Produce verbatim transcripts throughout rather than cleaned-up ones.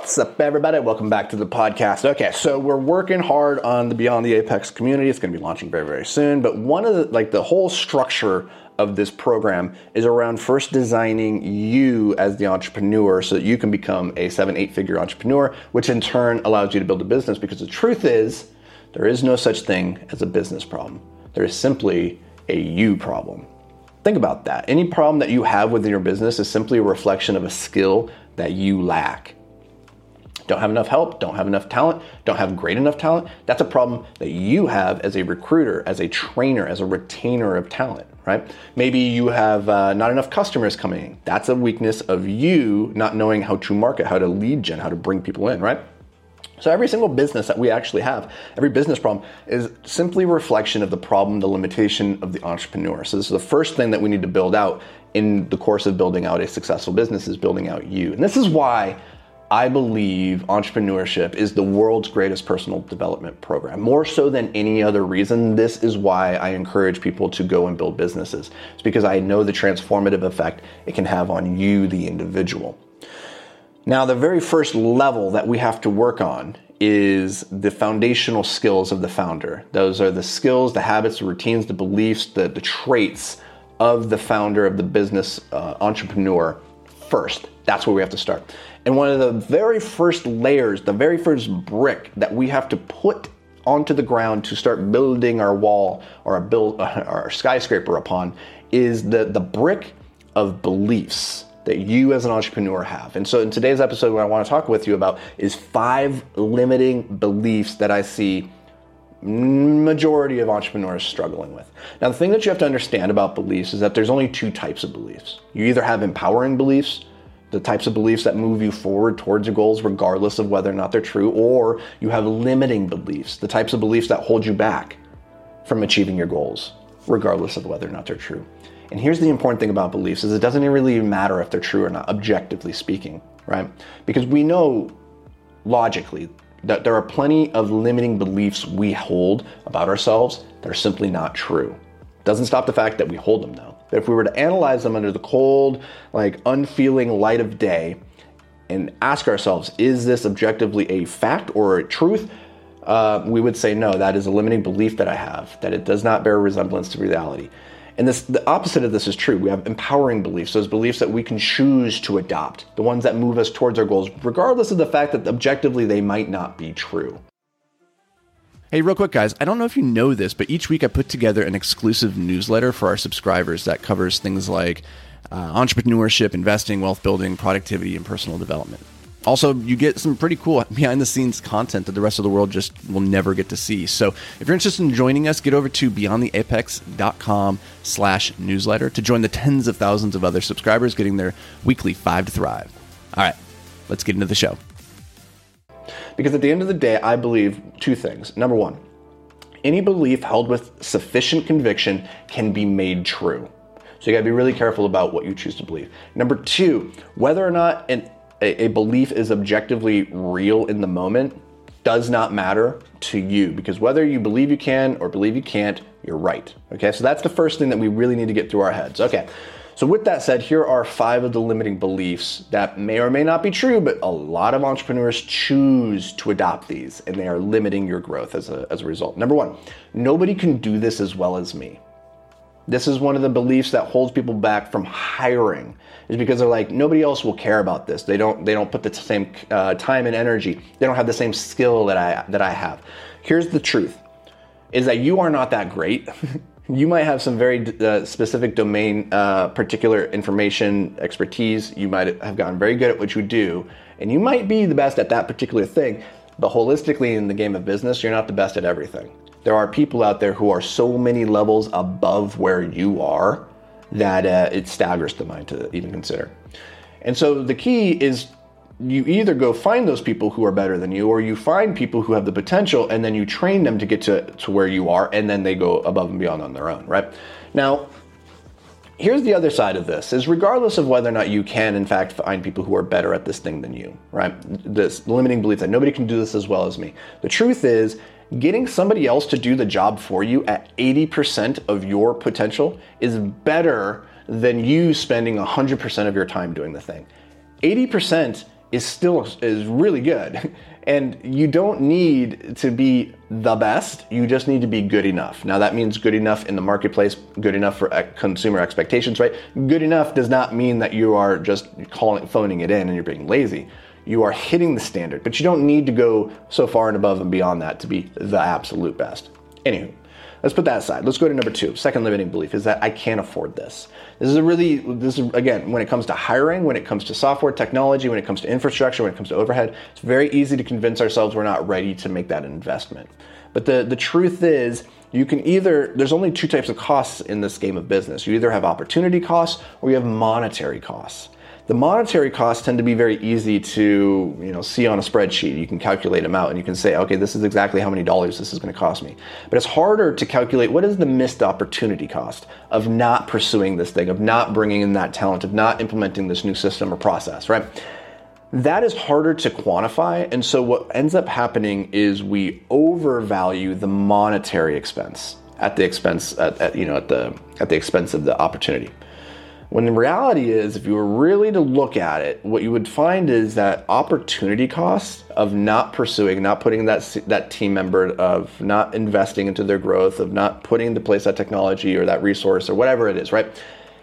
What's up, everybody? Welcome back to the podcast. Okay, so we're working hard on the Beyond the Apex community. It's going to be launching very, very soon. But one of the, like the whole structure of this program is around first designing you as the entrepreneur so that you can become a seven, eight figure entrepreneur, which in turn allows you to build a business. Because the truth is, there is no such thing as a business problem. There is simply a you problem. Think about that. Any problem that you have within your business is simply a reflection of a skill that you lack. Don't have enough help, don't have enough talent, don't have great enough talent. That's a problem that you have as a recruiter, as a trainer, as a retainer of talent, right? Maybe you have uh, not enough customers coming in. That's a weakness of you not knowing how to market, how to lead gen, how to bring people in, right? So every single business that we actually have, every business problem is simply a reflection of the problem, the limitation of the entrepreneur. So this is the first thing that we need to build out in the course of building out a successful business, is building out you. And this is why I believe entrepreneurship is the world's greatest personal development program. More so than any other reason, this is why I encourage people to go and build businesses. It's because I know the transformative effect it can have on you, the individual. Now, the very first level that we have to work on is the foundational skills of the founder. Those are the skills, the habits, the routines, the beliefs, the, the traits of the founder, of the business uh, entrepreneur first. That's where we have to start. And one of the very first layers, the very first brick that we have to put onto the ground to start building our wall or our, build, our skyscraper upon is the, the brick of beliefs that you as an entrepreneur have. And so in today's episode, what I want to talk with you about is five limiting beliefs that I see majority of entrepreneurs struggling with. Now, the thing that you have to understand about beliefs is that there's only two types of beliefs. You either have empowering beliefs, the types of beliefs that move you forward towards your goals regardless of whether or not they're true, or you have limiting beliefs, the types of beliefs that hold you back from achieving your goals regardless of whether or not they're true. And here's the important thing about beliefs is it doesn't really matter if they're true or not, objectively speaking, right? Because we know logically that there are plenty of limiting beliefs we hold about ourselves that are simply not true. Doesn't stop the fact that we hold them though. But if we were to analyze them under the cold, like unfeeling light of day and ask ourselves, is this objectively a fact or a truth? Uh, we would say, no, that is a limiting belief that I have, that it does not bear resemblance to reality. And this, the opposite of this is true. We have empowering beliefs, those beliefs that we can choose to adopt, the ones that move us towards our goals, regardless of the fact that objectively they might not be true. Hey, real quick, guys, I don't know if you know this, but each week I put together an exclusive newsletter for our subscribers that covers things like uh, entrepreneurship, investing, wealth building, productivity, and personal development. Also, you get some pretty cool behind-the-scenes content that the rest of the world just will never get to see. So if you're interested in joining us, get over to beyondtheapex.com slash newsletter to join the tens of thousands of other subscribers getting their weekly Five to Thrive. All right, let's get into the show. Because at the end of the day, I believe two things. Number one, any belief held with sufficient conviction can be made true. So you gotta be really careful about what you choose to believe. Number two, whether or not an, a, a belief is objectively real in the moment does not matter to you, because whether you believe you can or believe you can't, you're right. Okay, so that's the first thing that we really need to get through our heads. Okay. So with that said, here are five of the limiting beliefs that may or may not be true, but a lot of entrepreneurs choose to adopt these, and they are limiting your growth as a, as a result. Number one, nobody can do this as well as me. This is one of the beliefs that holds people back from hiring, is because they're like, nobody else will care about this. They don't, they don't put the same uh, time and energy. They don't have the same skill that I, that I have. Here's the truth, is that you are not that great. You might have some very uh, specific domain, uh, particular information, expertise. You might have gotten very good at what you do, and you might be the best at that particular thing, but holistically in the game of business, you're not the best at everything. There are people out there who are so many levels above where you are that uh, it staggers the mind to even consider. And so the key is you either go find those people who are better than you, or you find people who have the potential and then you train them to get to, to where you are, and then they go above and beyond on their own, right? Now, here's the other side of this, is regardless of whether or not you can in fact find people who are better at this thing than you, right? This limiting belief that nobody can do this as well as me. The truth is, getting somebody else to do the job for you at eighty percent of your potential is better than you spending one hundred percent of your time doing the thing. eighty percent is still is really good. And you don't need to be the best, you just need to be good enough. Now that means good enough in the marketplace, good enough for consumer expectations, right? Good enough does not mean that you are just calling, phoning it in and you're being lazy. You are hitting the standard, but you don't need to go so far and above and beyond that to be the absolute best. Anywho, let's put that aside. Let's go to number two. Second limiting belief is that I can't afford this. This is a really, this is, again, when it comes to hiring, when it comes to software technology, when it comes to infrastructure, when it comes to overhead, it's very easy to convince ourselves we're not ready to make that investment. But the, the truth is, you can either, there's only two types of costs in this game of business. You either have opportunity costs or you have monetary costs. The monetary costs tend to be very easy to, you know, see on a spreadsheet. You can calculate them out and you can say, okay, this is exactly how many dollars this is going to cost me. But it's harder to calculate what is the missed opportunity cost of not pursuing this thing, of not bringing in that talent, of not implementing this new system or process, right? That is harder to quantify. And so what ends up happening is we overvalue the monetary expense at the expense, at, at, you know, at the at the expense of the opportunity. When the reality is, if you were really to look at it, what you would find is that opportunity costs of not pursuing, not putting that that team member, of not investing into their growth, of not putting into place that technology or that resource or whatever it is, right?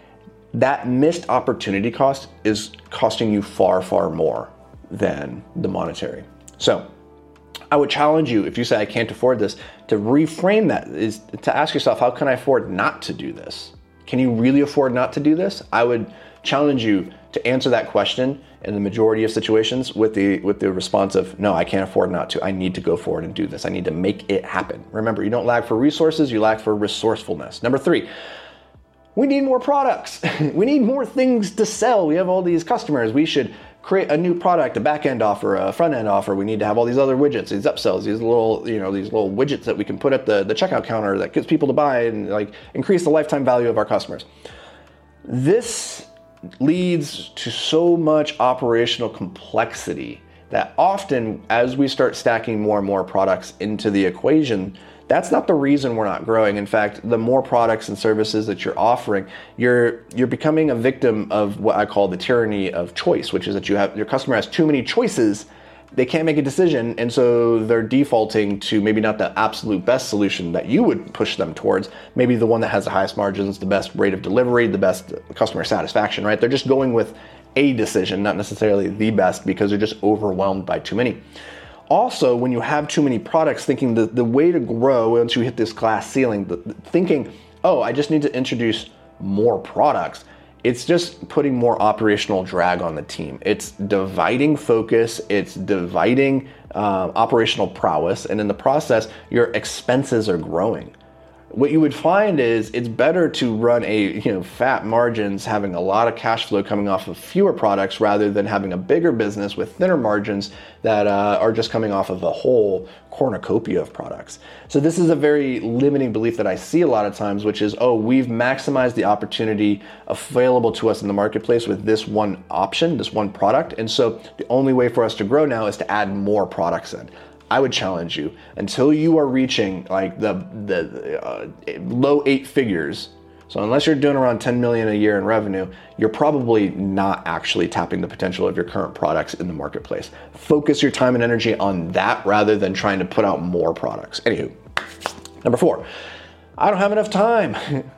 That missed opportunity cost is costing you far, far more than the monetary. So I would challenge you, if you say I can't afford this, to reframe that, is to ask yourself, how can I afford not to do this? Can you really afford not to do this? I would challenge you to answer that question in the majority of situations with the with the response of, no, I can't afford not to. I need to go forward and do this. I need to make it happen. Remember, you don't lack for resources, you lack for resourcefulness. Number three, we need more products. We need more things to sell. We have all these customers. We should create a new product, a back-end offer, a front-end offer. We need to have all these other widgets, these upsells, these little, you know, these little widgets that we can put at the, the checkout counter that gets people to buy and like increase the lifetime value of our customers. This leads to so much operational complexity that often as we start stacking more and more products into the equation, that's not the reason we're not growing. In fact, the more products and services that you're offering, you're you're becoming a victim of what I call the tyranny of choice, which is that you have your customer has too many choices, they can't make a decision, and so they're defaulting to maybe not the absolute best solution that you would push them towards, maybe the one that has the highest margins, the best rate of delivery, the best customer satisfaction, right? They're just going with a decision, not necessarily the best, because they're just overwhelmed by too many. Also, when you have too many products, thinking the, the way to grow once you hit this glass ceiling, the, the, thinking, oh, I just need to introduce more products, it's just putting more operational drag on the team. It's dividing focus, it's dividing uh, operational prowess, and in the process, your expenses are growing. What you would find is it's better to run a, you know, fat margins, having a lot of cash flow coming off of fewer products rather than having a bigger business with thinner margins that uh, are just coming off of a whole cornucopia of products. So this is a very limiting belief that I see a lot of times, which is, oh, we've maximized the opportunity available to us in the marketplace with this one option, this one product. And so the only way for us to grow now is to add more products in. I would challenge you, until you are reaching like the the uh, low eight figures, so unless you're doing around ten million a year in revenue, you're probably not actually tapping the potential of your current products in the marketplace. Focus your time and energy on that rather than trying to put out more products. Anywho, number four, I don't have enough time.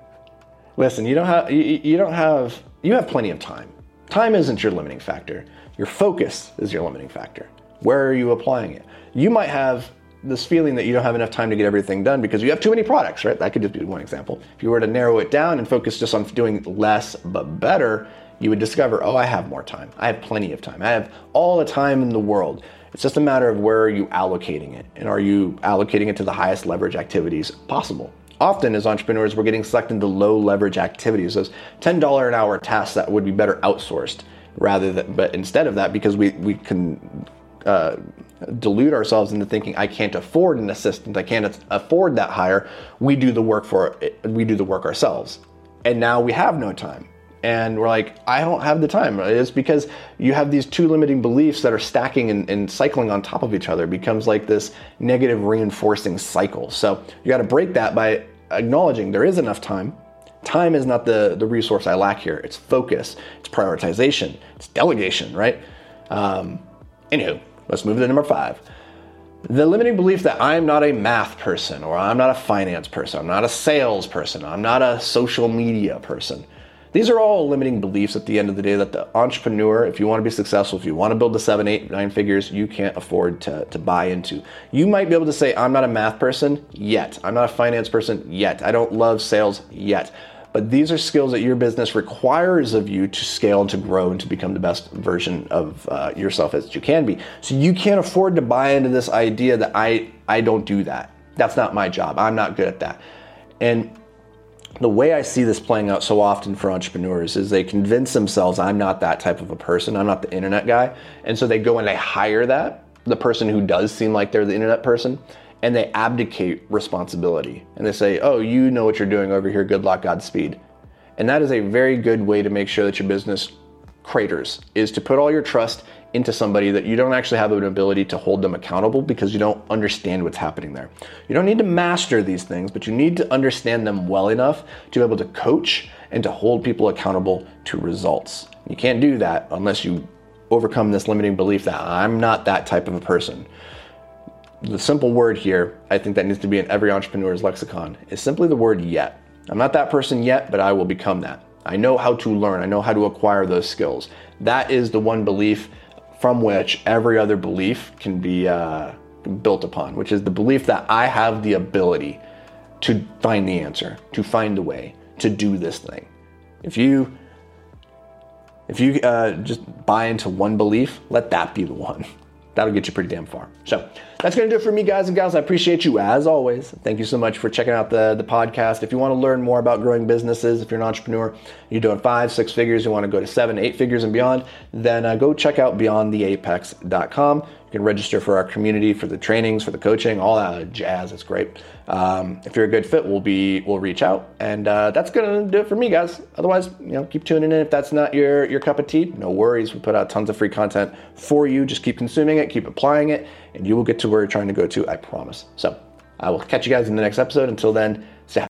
Listen, you don't have you, you don't have you have plenty of time. Time isn't your limiting factor. Your focus is your limiting factor. Where are you applying it? You might have this feeling that you don't have enough time to get everything done because you have too many products, right? That could just be one example. If you were to narrow it down and focus just on doing less but better, you would discover, oh, I have more time. I have plenty of time. I have all the time in the world. It's just a matter of where are you allocating it, and are you allocating it to the highest leverage activities possible? Often as entrepreneurs, we're getting sucked into low leverage activities, those ten dollars an hour tasks that would be better outsourced rather than, but instead of that, because we, we can Uh, delude ourselves into thinking I can't afford an assistant, I can't afford that hire, we do the work for we do the work ourselves, and now we have no time, and we're like, I don't have the time. It's because you have these two limiting beliefs that are stacking and, and cycling on top of each other. It becomes like this negative reinforcing cycle. So you got to break that by acknowledging there is enough time. Time is not the the resource I lack here. It's focus, it's prioritization, it's delegation, right? Um, anywho, let's move to number five. The limiting belief that I'm not a math person, or I'm not a finance person, I'm not a sales person, I'm not a social media person. These are all limiting beliefs at the end of the day that the entrepreneur, if you want to be successful, if you want to build the seven, eight, nine figures, you can't afford to, to buy into. You might be able to say, I'm not a math person yet. I'm not a finance person yet. I don't love sales yet. But these are skills that your business requires of you to scale and to grow and to become the best version of uh, yourself as you can be. So you can't afford to buy into this idea that I, I don't do that. That's not my job. I'm not good at that. And the way I see this playing out so often for entrepreneurs is they convince themselves I'm not that type of a person. I'm not the internet guy. And so they go and they hire that, the person who does seem like they're the internet person, and they abdicate responsibility. And they say, oh, you know what you're doing over here. Good luck, Godspeed. And that is a very good way to make sure that your business craters, is to put all your trust into somebody that you don't actually have an ability to hold them accountable because you don't understand what's happening there. You don't need to master these things, but you need to understand them well enough to be able to coach and to hold people accountable to results. You can't do that unless you overcome this limiting belief that I'm not that type of a person. The simple word here, I think that needs to be in every entrepreneur's lexicon, is simply the word yet. I'm not that person yet, but I will become that. I know how to learn. I know how to acquire those skills. That is the one belief from which every other belief can be uh, built upon, which is the belief that I have the ability to find the answer, to find a way, to do this thing. If you, if you uh, just buy into one belief, let that be the one. That'll get you pretty damn far. So that's going to do it for me, guys and gals. I appreciate you as always. Thank you so much for checking out the, the podcast. If you want to learn more about growing businesses, if you're an entrepreneur, you're doing five, six figures, you want to go to seven, eight figures and beyond, then uh, go check out beyond the apex dot com. You can register for our community, for the trainings, for the coaching, all that jazz. It's great. Um, if you're a good fit, we'll be we'll reach out, and uh, that's gonna do it for me, guys. Otherwise, you know, keep tuning in. If that's not your your cup of tea, no worries. We put out tons of free content for you. Just keep consuming it, keep applying it, and you will get to where you're trying to go to. I promise. So I will catch you guys in the next episode. Until then,